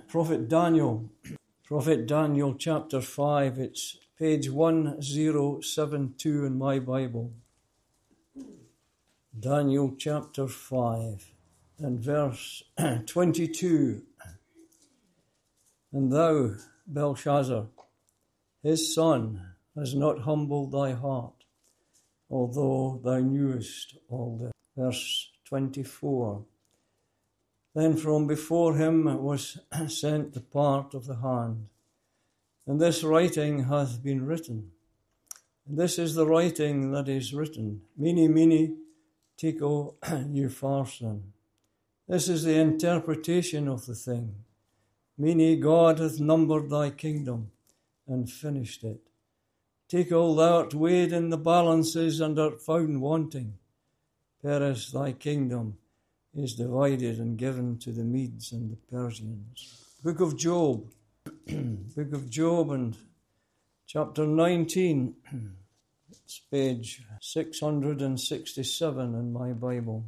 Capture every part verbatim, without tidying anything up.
Prophet Daniel, Prophet Daniel chapter five, it's page one zero seven two in my Bible. Daniel chapter five and verse twenty-two. And thou, Belshazzar, his son, has not humbled thy heart, although thou knewest all this. Verse twenty-four. Then from before him was sent the part of the hand, and this writing hath been written. And this is the writing that is written, Mene, Mene, Tekel, Upharsin. This is the interpretation of the thing. Mene, God hath numbered thy kingdom, and finished it. Tekel, thou art weighed in the balances, and art found wanting. Peres, thy kingdom is divided and given to the Medes and the Persians. Book of Job, Book of Job and chapter nineteen. It's page six hundred sixty-seven in my Bible.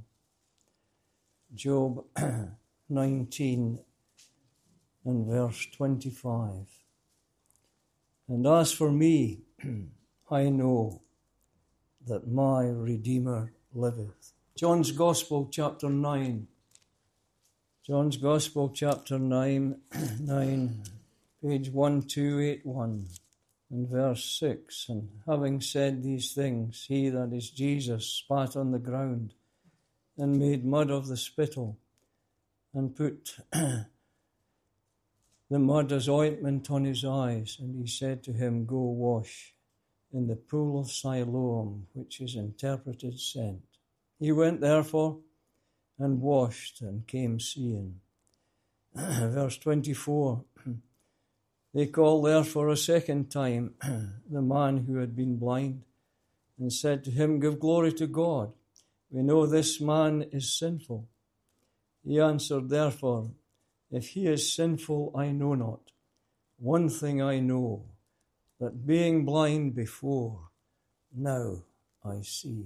Job nineteen and verse twenty-five. And as for me, I know that my Redeemer liveth. John's Gospel, chapter nine. John's Gospel, chapter nine, nine, page one two eight one, and verse six. And having said these things, he, that is Jesus, spat on the ground, and made mud of the spittle, and put the mud as ointment on his eyes. And he said to him, Go wash in the pool of Siloam, which is interpreted sent. He went therefore and washed and came seeing. Verse twenty-four. They called therefore a second time the man who had been blind, and said to him, Give glory to God. We know this man is sinful. He answered therefore, If he is sinful, I know not. One thing I know, that being blind before, now I see.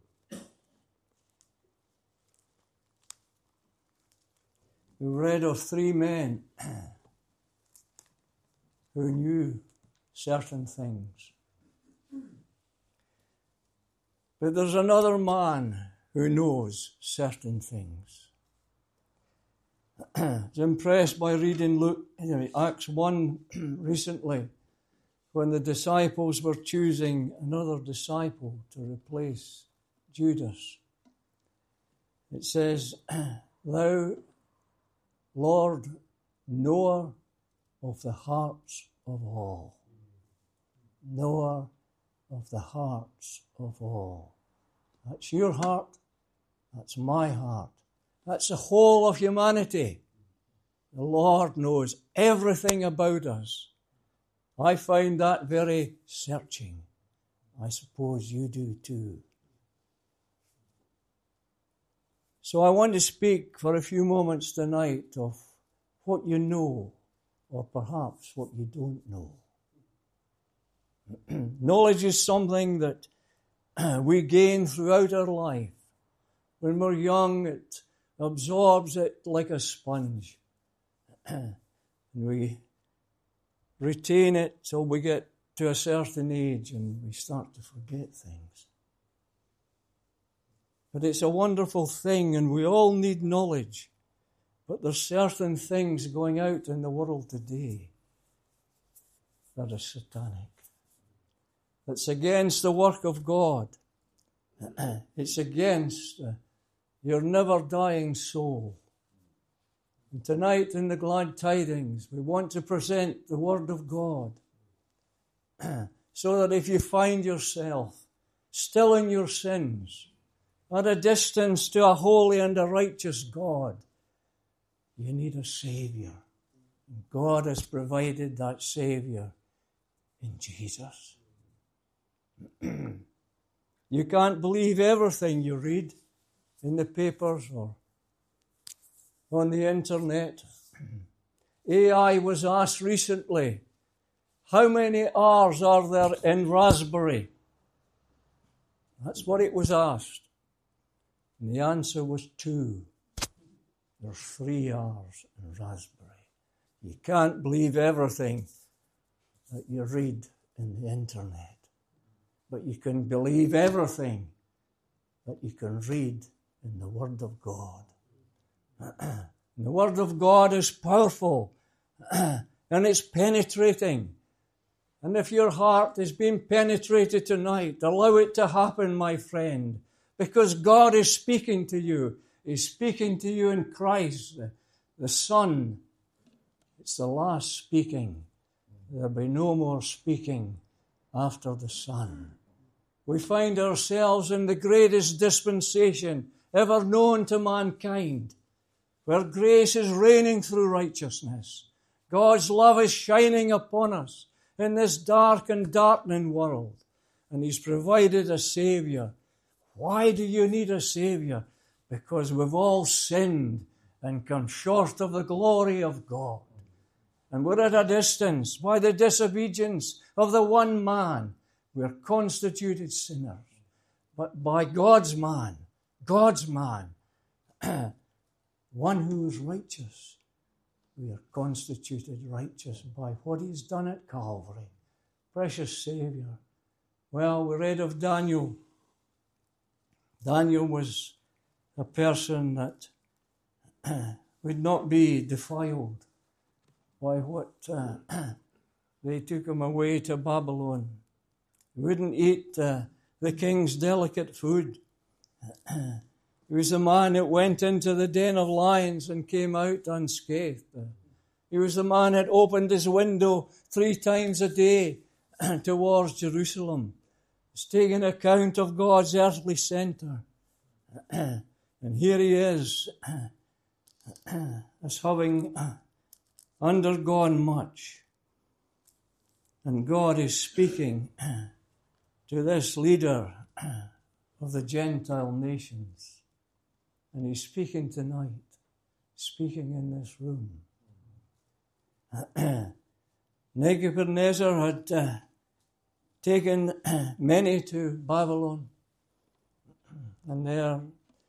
We read of three men who knew certain things. But there's another man who knows certain things. I was impressed by reading Luke, anyway, Acts one recently, when the disciples were choosing another disciple to replace Judas. It says, Thou, Lord, knower of the hearts of all. Knower of the hearts of all. That's your heart. That's my heart. That's the whole of humanity. The Lord knows everything about us. I find that very searching. I suppose you do too. So I want to speak for a few moments tonight of what you know, or perhaps what you don't know. Knowledge is something that we gain throughout our life. When we're young, it absorbs it like a sponge. And we retain it till we get to a certain age and we start to forget things. But it's a wonderful thing, and we all need knowledge. But there's certain things going out in the world today that are satanic. It's against the work of God. It's against uh, your never-dying soul. And tonight in the Glad Tidings, we want to present the Word of God so that if you find yourself still in your sins, at a distance to a holy and a righteous God, you need a Savior. And God has provided that Savior in Jesus. You can't believe everything you read in the papers or on the internet. A I was asked recently, how many R's are there in raspberry? That's what it was asked. And the answer was two. There's three R's in raspberry. You can't believe everything that you read in the internet, but you can believe everything that you can read in the Word of God. The Word of God is powerful and it's penetrating. And if your heart is being penetrated tonight, allow it to happen, my friend, because God is speaking to you. He's speaking to you in Christ, the Son. It's the last speaking. There'll be no more speaking after the Son. We find ourselves in the greatest dispensation ever known to mankind, where grace is reigning through righteousness. God's love is shining upon us in this dark and darkening world, and He's provided a Savior. Why do you need a Savior? Because we've all sinned and come short of the glory of God. And we're at a distance by the disobedience of the one man. We're constituted sinners. But by God's man, God's man, one who is righteous, we are constituted righteous by what He's done at Calvary. Precious Savior. Well, we read of Daniel. Daniel was a person that would not be defiled by what uh, they took him away to Babylon. He wouldn't eat uh, the king's delicate food. He was a man that went into the den of lions and came out unscathed. He was a man that opened his window three times a day towards Jerusalem. He's taking account of God's earthly center. And here he is, as having undergone much. And God is speaking to this leader of the Gentile nations. And He's speaking tonight, speaking in this room. Nebuchadnezzar had uh, taken many to Babylon. And there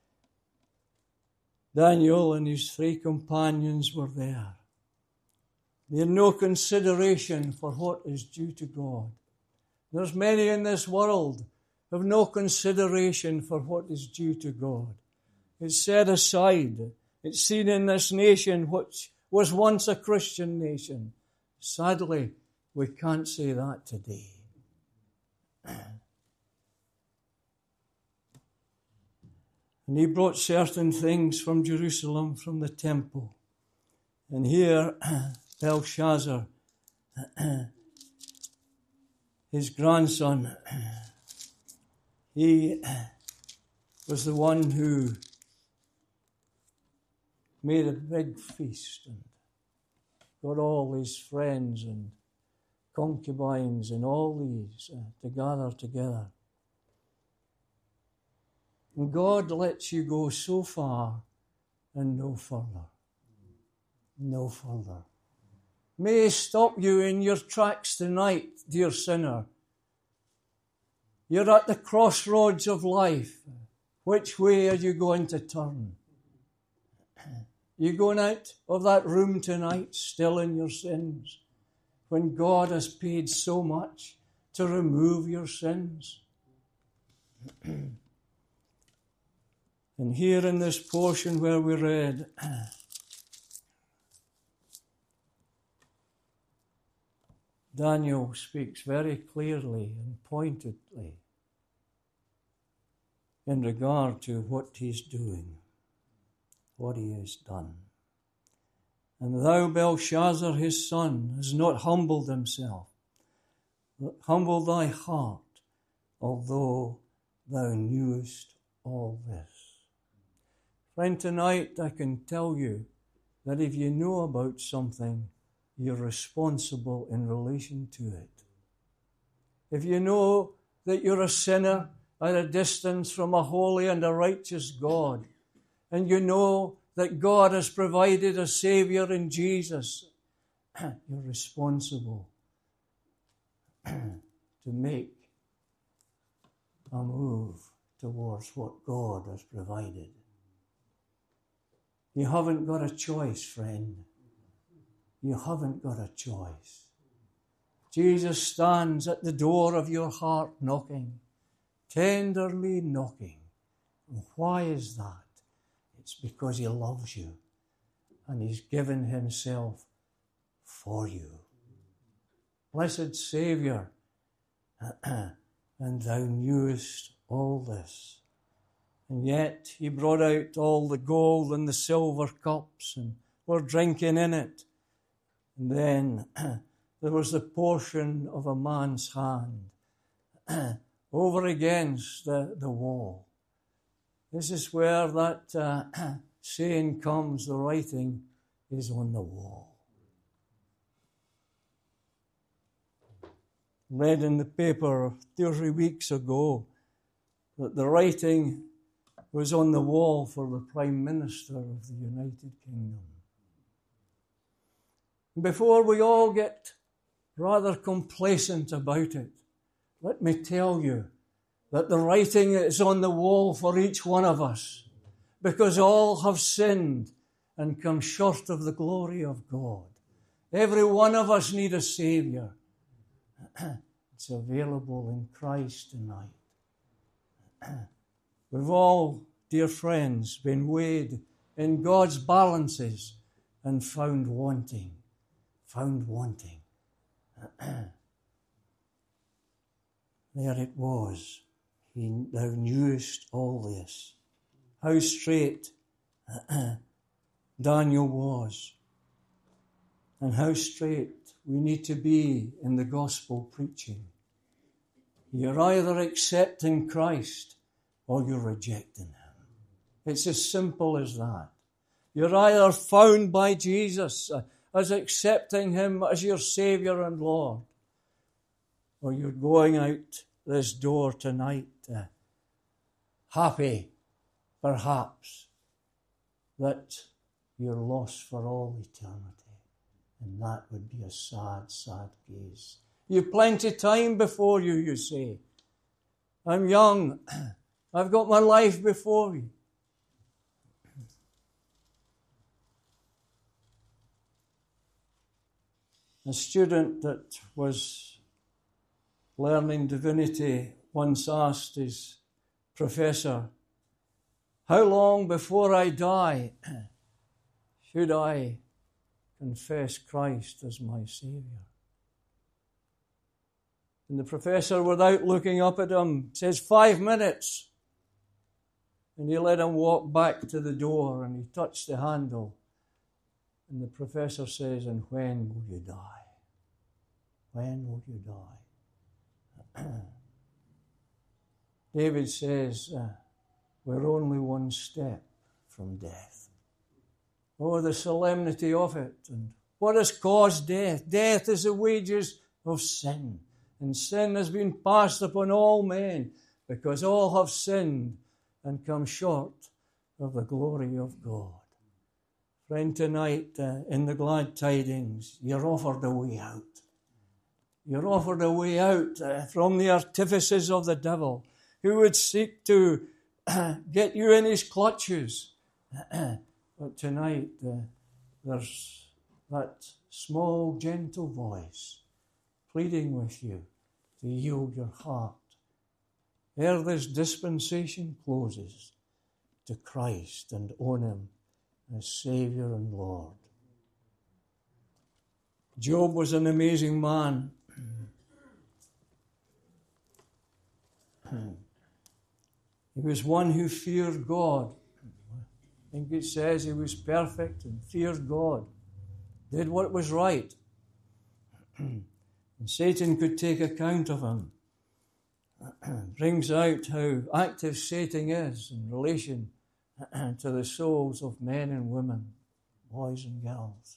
Daniel and his three companions were there. They had no consideration for what is due to God. There's many in this world who have no consideration for what is due to God. It's set aside. It's seen in this nation which was once a Christian nation. Sadly, we can't say that today. And he brought certain things from Jerusalem, from the temple. And here, Belshazzar, his grandson, he was the one who made a big feast and got all his friends and concubines and all these uh, to gather together. And God lets you go so far and no further. No further. May He stop you in your tracks tonight, dear sinner. You're at the crossroads of life. Which way are you going to turn? You going out of that room tonight still in your sins when God has paid so much to remove your sins? And here in this portion where we read, Daniel speaks very clearly and pointedly in regard to what he's doing, what he has done. And thou, Belshazzar, his son, has not humbled himself, but humble thy heart, although thou knewest all this. Friend, tonight I can tell you that if you know about something, you're responsible in relation to it. If you know that you're a sinner at a distance from a holy and a righteous God, and you know that God has provided a Savior in Jesus, you're responsible to make a move towards what God has provided. You haven't got a choice, friend. you haven't got a choice. Jesus stands at the door of your heart knocking, tenderly knocking. And why is that? It's because he loves you and he's given himself for you. Blessed Saviour, and thou knewest all this. And yet he brought out all the gold and the silver cups, and we're drinking in it. And then there was the portion of a man's hand over against the, the wall. This is where that uh, saying comes, the writing is on the wall. Read in the paper thirty weeks ago that the writing was on the wall for the Prime Minister of the United Kingdom. Before we all get rather complacent about it, let me tell you that the writing is on the wall for each one of us, because all have sinned and come short of the glory of God. Every one of us need a Saviour. It's available in Christ tonight. We've all, dear friends, been weighed in God's balances and found wanting. Found wanting. There it was. He, thou knewest all this. How straight Daniel was. And how straight we need to be in the gospel preaching. You're either accepting Christ or you're rejecting him. It's as simple as that. You're either found by Jesus as accepting him as your Saviour and Lord, or you're going out this door tonight uh, happy, perhaps, that you're lost for all eternity. And that would be a sad, sad case. You've plenty of time before you, you say. I'm young. I've got my life before me. A student that was learning divinity once asked his professor, how long before I die should I confess Christ as my Saviour? And the professor, without looking up at him, says, five minutes. And he let him walk back to the door, and he touched the handle. And the professor says, and when will you die? When will you die? David says, uh, we're only one step from death. Oh, the solemnity of it. And what has caused death? Death is the wages of sin. And sin has been passed upon all men, because all have sinned and come short of the glory of God. Friend, tonight uh, in the glad tidings, you're offered a way out. You're offered a way out uh, from the artifices of the devil, who would seek to uh, get you in his clutches. But tonight uh, there's that small, gentle voice pleading with you to yield your heart ere this dispensation closes to Christ and own him as Saviour and Lord. Job was an amazing man. He was one who feared God. I think it says he was perfect and feared God, did what was right. And Satan could take account of him. Brings out how active Satan is in relation to the souls of men and women, boys and girls.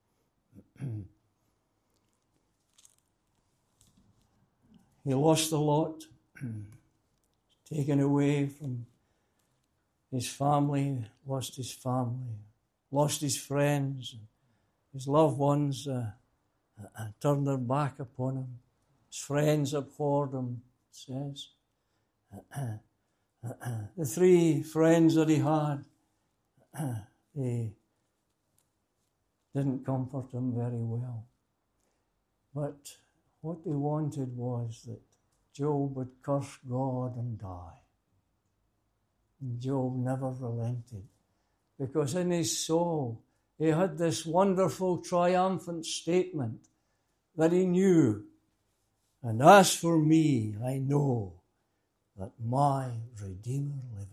He lost a lot, taken away from his family, lost his family, lost his friends, his loved ones uh, uh, turned their back upon him. His friends abhorred him, it says. Uh, uh, uh, the three friends that he had, uh, they didn't comfort him very well. But what they wanted was that Job would curse God and die. And Job never relented, because in his soul he had this wonderful triumphant statement that he knew, and as for me, I know that my Redeemer liveth.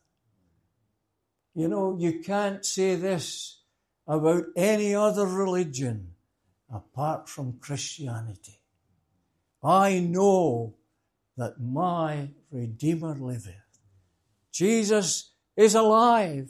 You know, you can't say this about any other religion apart from Christianity. I know that my Redeemer liveth. Jesus is alive.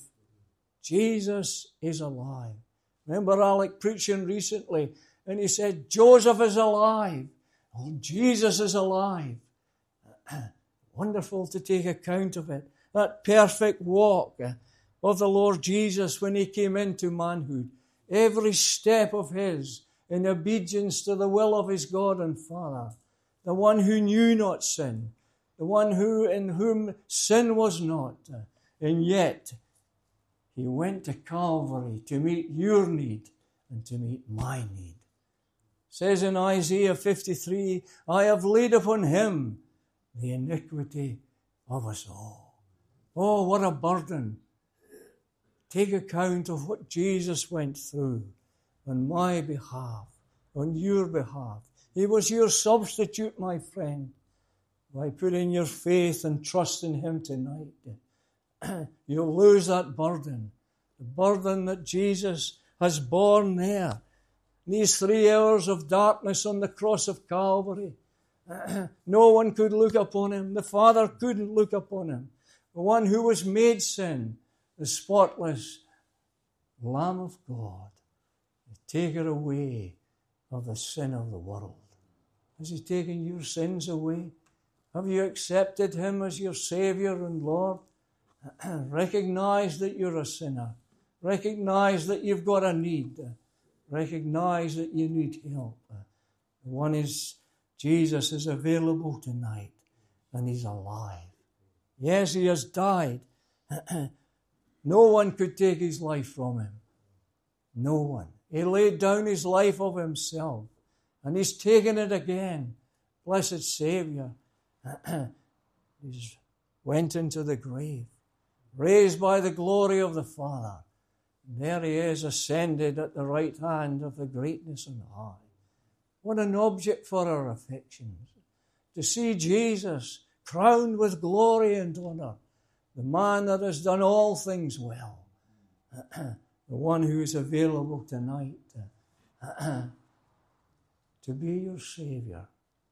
Jesus is alive. Remember Alec preaching recently, and he said, Joseph is alive. Oh, Jesus is alive. Wonderful to take account of it. That perfect walk of the Lord Jesus when he came into manhood. Every step of his in obedience to the will of his God and Father. The one who knew not sin. The one who in whom sin was not. And yet he went to Calvary to meet your need and to meet my need. It says in Isaiah fifty-three, I have laid upon him the iniquity of us all. Oh, what a burden. Take account of what Jesus went through on my behalf, on your behalf. He was your substitute, my friend. By putting your faith and trust in him tonight, you'll lose that burden. The burden that Jesus has borne there. These three hours of darkness on the cross of Calvary. No one could look upon him. The Father couldn't look upon him. The one who was made sin, the spotless Lamb of God, the taker away of the sin of the world. Has he taken your sins away? Have you accepted him as your Savior and Lord? Recognize that you're a sinner. Recognize that you've got a need. Recognize that you need help. The one is, Jesus is available tonight, and he's alive. Yes, he has died. No one could take his life from him. No one. He laid down his life of himself, and he's taken it again. Blessed Savior. He went into the grave, raised by the glory of the Father. And there he is, ascended at the right hand of the greatness on high. What an object for our affections. To see Jesus crowned with glory and honor. The man that has done all things well. The one who is available tonight to be your Savior.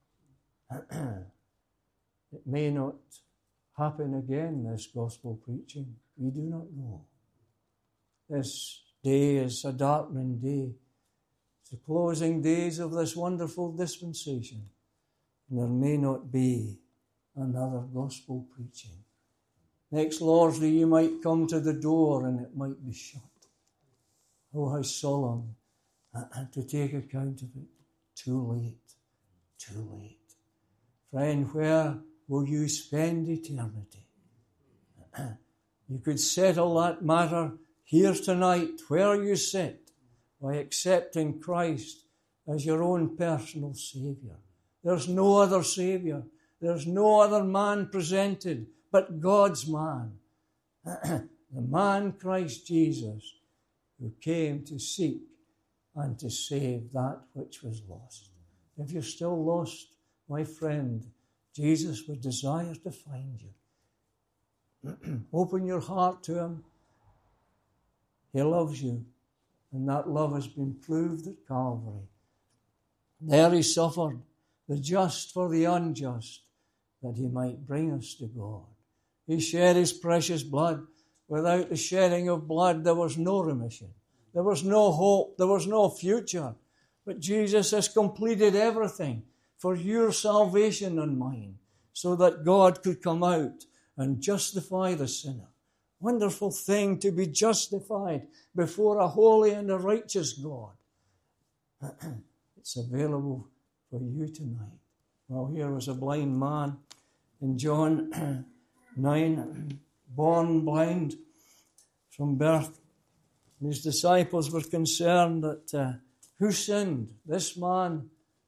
It may not happen again, this gospel preaching. We do not know. This day is a darkening day. It's the closing days of this wonderful dispensation. And there may not be another gospel preaching. Next Lord's Day you might come to the door and it might be shut. Oh, how solemn to take account of it. Too late. Too late. Friend, where will you spend eternity? You could settle that matter here tonight, where you sit, by accepting Christ as your own personal Savior. There's no other Savior. There's no other man presented but God's man. The man Christ Jesus, who came to seek and to save that which was lost. If you're still lost, my friend, Jesus would desire to find you. Open your heart to him. He loves you, and that love has been proved at Calvary. There he suffered, the just for the unjust, that he might bring us to God. He shed his precious blood. Without the shedding of blood, there was no remission. There was no hope. There was no future. But Jesus has completed everything for your salvation and mine, so that God could come out and justify the sinner. Wonderful thing to be justified before a holy and a righteous God. It's available for you tonight. Well, here was a blind man in John nine, born blind from birth. And his disciples were concerned that uh, who sinned, this man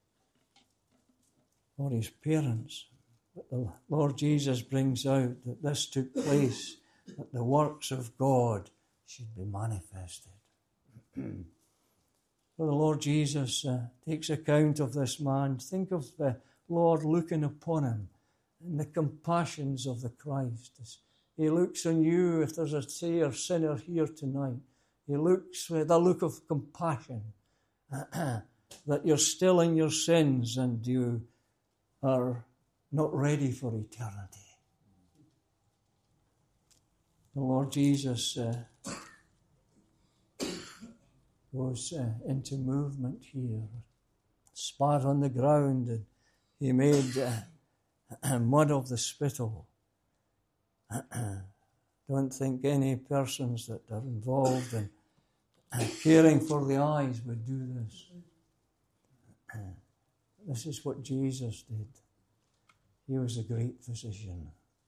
or his parents? But the Lord Jesus brings out that this took place, that the works of God should be manifested. So the Lord Jesus uh, takes account of this man. Think of the Lord looking upon him and the compassions of the Christ. As he looks on you, if there's a say or sinner here tonight, he looks with a look of compassion that you're still in your sins and you are not ready for eternity. The Lord Jesus uh, goes uh, into movement here. Spat on the ground, and he made uh, mud of the spittle. Don't think any persons that are involved in caring for the eyes would do this. This is what Jesus did. He was a great physician.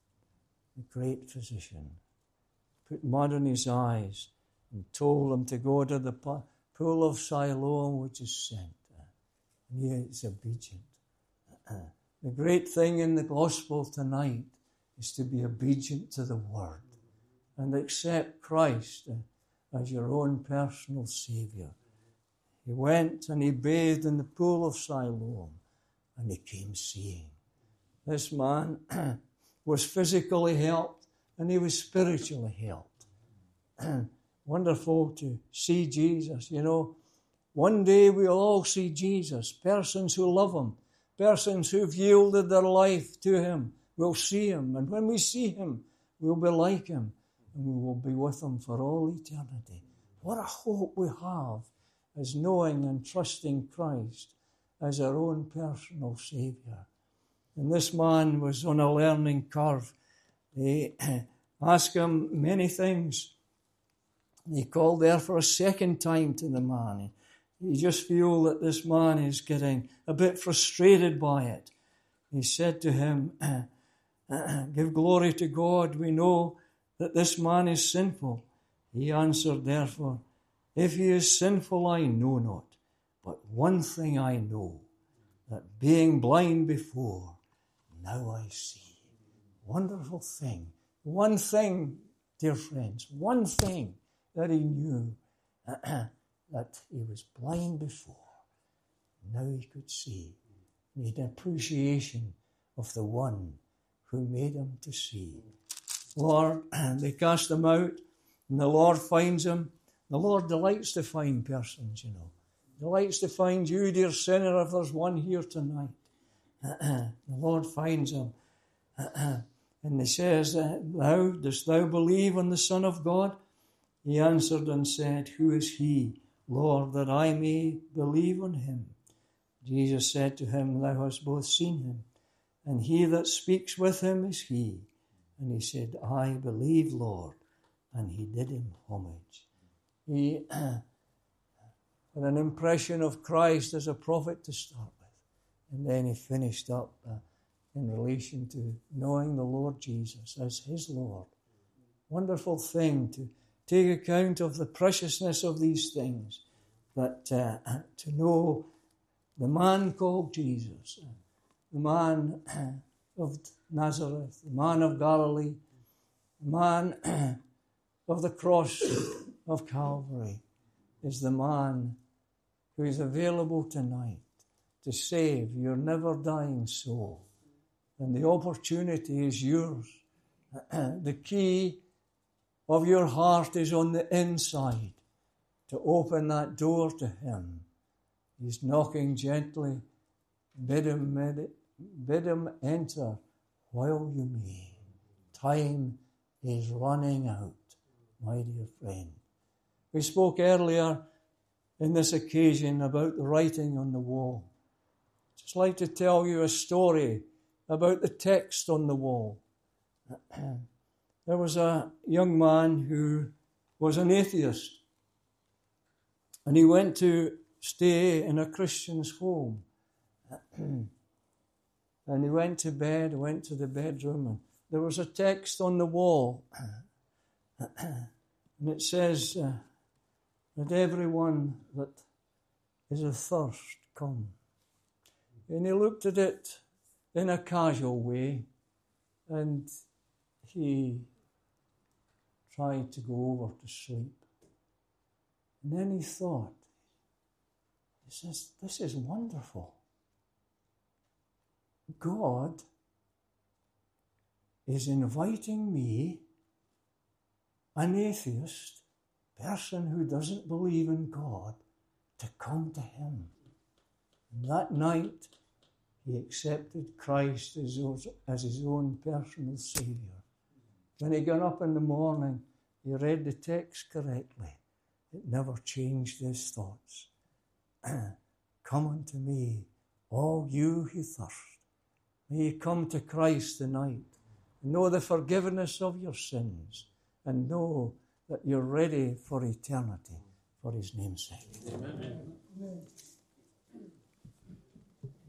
A great physician. Put mud in his eyes and told him to go to the pool of Siloam, which is sent. And he is obedient. The great thing in the gospel tonight is to be obedient to the word and accept Christ as your own personal Saviour. He went and he bathed in the pool of Siloam and he came seeing. This man was physically helped and he was spiritually helped. Wonderful to see Jesus. You know, one day we'll all see Jesus. Persons who love him, persons who've yielded their life to him, will see him. And when we see him, we'll be like him and we will be with him for all eternity. What a hope we have as knowing and trusting Christ as our own personal Saviour. And this man was on a learning curve. They asked him many things. He called there for a second time to the man. You just feel that this man is getting a bit frustrated by it. He said to him, give glory to God. We know that this man is sinful. He answered, therefore, if he is sinful, I know not. But one thing I know, that being blind before, now I see. Wonderful thing. One thing, dear friends, one thing that he knew, that he was blind before. Now he could see. He had appreciation of the one who made him to see. Lord, they cast him out, and the Lord finds him. The Lord delights to find persons, you know. Delights to find you, dear sinner, if there's one here tonight. The Lord finds him. And he says, thou, dost thou believe on the Son of God? He answered and said, who is he, Lord, that I may believe on him? Jesus said to him, thou hast both seen him, and he that speaks with him is he. And he said, I believe, Lord. And he did him homage. He had an impression of Christ as a prophet to start with. And then he finished up uh, in relation to knowing the Lord Jesus as his Lord. Wonderful thing to take account of the preciousness of these things. That uh, to know the man called Jesus, the man of Nazareth, the man of Galilee, the man of the cross of Calvary, is the man who is available tonight to save your never-dying soul. And the opportunity is yours. The key of your heart is on the inside to open that door to him. He's knocking gently. Bid him, bid him enter while you may. Time is running out, my dear friend. We spoke earlier in this occasion about the writing on the wall. I'd just like to tell you a story about the text on the wall. There was a young man who was an atheist, and he went to stay in a Christian's home. And he went to bed, went to the bedroom, and there was a text on the wall. And it says, uh, Let everyone that is athirst come. And he looked at it in a casual way, and he tried to go over to sleep. And then he thought, he says, this is wonderful. God is inviting me, an atheist, person who doesn't believe in God, to come to him. And that night, he accepted Christ as, as his own personal Saviour. When he got up in the morning, he read the text correctly. It never changed his thoughts. Come unto me, all you who thirst. May you come to Christ tonight. Know the forgiveness of your sins, and know that you're ready for eternity for his name's sake. Amen. Amen.